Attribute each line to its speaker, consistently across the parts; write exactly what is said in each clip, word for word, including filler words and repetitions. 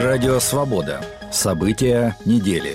Speaker 1: Радио «Свобода». События недели.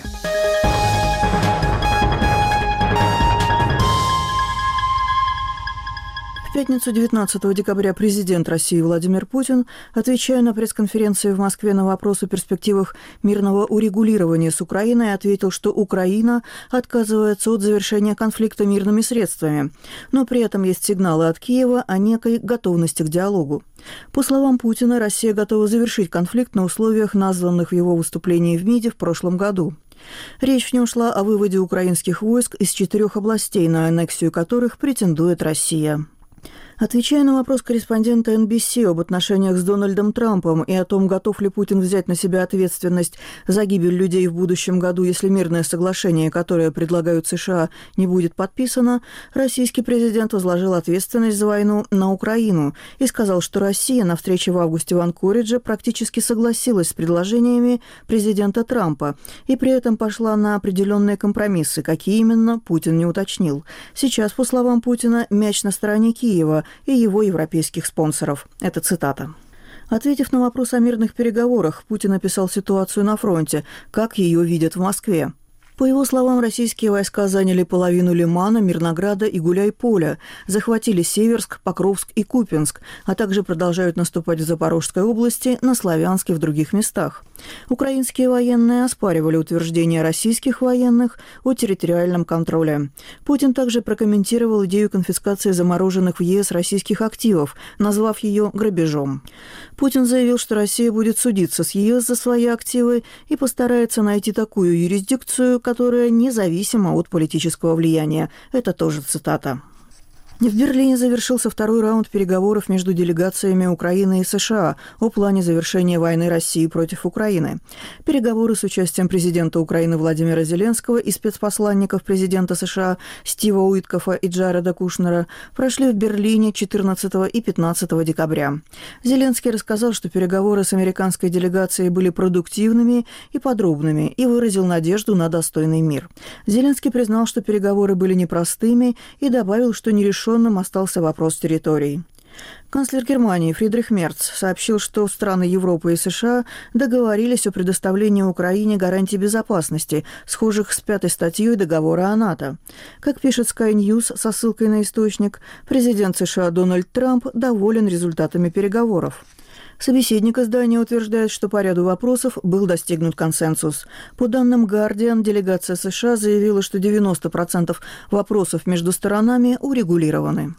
Speaker 2: В пятницу девятнадцатого декабря президент России Владимир Путин, отвечая на пресс-конференции в Москве на вопрос о перспективах мирного урегулирования с Украиной, ответил, что Украина отказывается от завершения конфликта мирными средствами, но при этом есть сигналы от Киева о некой готовности к диалогу. По словам Путина, Россия готова завершить конфликт на условиях, названных в его выступлении в МИДе в прошлом году. Речь в нем шла о выводе украинских войск из четырех областей, на аннексию которых претендует Россия. Отвечая на вопрос корреспондента эн би си об отношениях с Дональдом Трампом и о том, готов ли Путин взять на себя ответственность за гибель людей в будущем году, если мирное соглашение, которое предлагают США, не будет подписано, российский президент возложил ответственность за войну на Украину и сказал, что Россия на встрече в августе в Анкоридже практически согласилась с предложениями президента Трампа и при этом пошла на определенные компромиссы. Какие именно, Путин не уточнил. Сейчас, по словам Путина, мяч на стороне Киева и его европейских спонсоров. Это цитата. Ответив на вопрос о мирных переговорах, Путин описал ситуацию на фронте, как ее видят в Москве. По его словам, российские войска заняли половину Лимана, Мирнограда и Гуляйполя, захватили Северск, Покровск и Купянск, а также продолжают наступать в Запорожской области, на Славянске и в других местах. Украинские военные оспаривали утверждения российских военных о территориальном контроле. Путин также прокомментировал идею конфискации замороженных в ЕС российских активов, назвав ее грабежом. Путин заявил, что Россия будет судиться с ЕС за свои активы и постарается найти такую юрисдикцию, которая независима от политического влияния. Это тоже цитата. В Берлине завершился второй раунд переговоров между делегациями Украины и США о плане завершения войны России против Украины. Переговоры с участием президента Украины Владимира Зеленского и спецпосланников президента США Стива Уиткофа и Джареда Кушнера прошли в Берлине четырнадцатого и пятнадцатого декабря. Зеленский рассказал, что переговоры с американской делегацией были продуктивными и подробными и выразил надежду на достойный мир. Зеленский признал, что переговоры были непростыми и добавил, что нерешенным остался вопрос территорий. Канцлер Германии Фридрих Мерц сообщил, что страны Европы и США договорились о предоставлении Украине гарантий безопасности, схожих с пятой статьей договора о НАТО. Как пишет Sky News со ссылкой на источник, президент США Дональд Трамп доволен результатами переговоров. Собеседник издания утверждает, что по ряду вопросов был достигнут консенсус. По данным Guardian, делегация США заявила, что девяносто процентов вопросов между сторонами урегулированы.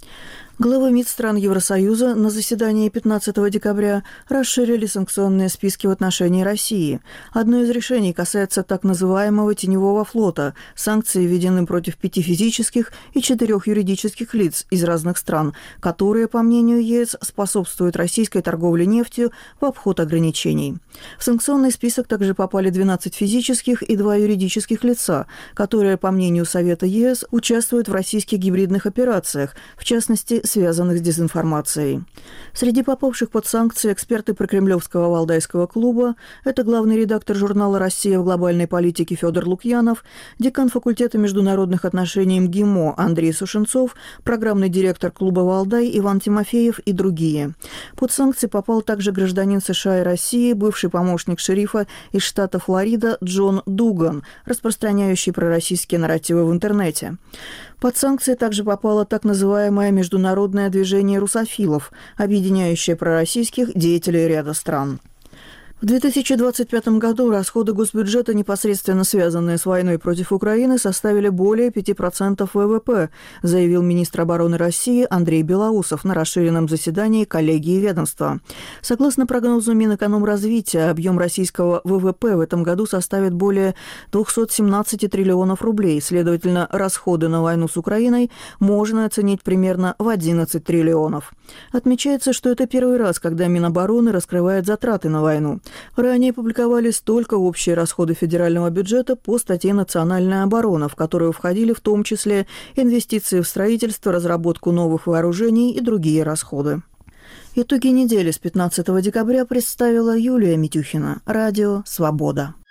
Speaker 2: Главы МИД стран Евросоюза на заседании пятнадцатого декабря расширили санкционные списки в отношении России. Одно из решений касается так называемого теневого флота. Санкции введены против пяти физических и четырех юридических лиц из разных стран, которые, по мнению ЕС, способствуют российской торговле нефтью в обход ограничений. В санкционный список также попали двенадцать физических и два юридических лица, которые, по мнению Совета ЕС, участвуют в российских гибридных операциях, в частности, связанных с дезинформацией. Среди попавших под санкции эксперты прокремлевского Валдайского клуба – это главный редактор журнала «Россия в глобальной политике» Федор Лукьянов, декан факультета международных отношений МГИМО Андрей Сушенцов, программный директор клуба «Валдай» Иван Тимофеев и другие. Под санкции попал также гражданин США и России, бывший помощник шерифа из штата Флорида Джон Дуган, распространяющий пророссийские нарративы в интернете. Под санкции также попало так называемое международное движение русофилов, объединяющее пророссийских деятелей ряда стран. В две тысячи двадцать пятом году расходы госбюджета, непосредственно связанные с войной против Украины, составили более пяти процентов вэ вэ пэ, заявил министр обороны России Андрей Белоусов на расширенном заседании коллегии ведомства. Согласно прогнозу Минэкономразвития, объем российского вэ вэ пэ в этом году составит более двухсот семнадцати триллионов рублей. Следовательно, расходы на войну с Украиной можно оценить примерно в одиннадцать триллионов. Отмечается, что это первый раз, когда Минобороны раскрывает затраты на войну. Ранее публиковались только общие расходы федерального бюджета по статье «Национальная оборона», в которую входили в том числе инвестиции в строительство, разработку новых вооружений и другие расходы. Итоги недели с пятнадцатого декабря представила Юлия Митюхина. Радио «Свобода».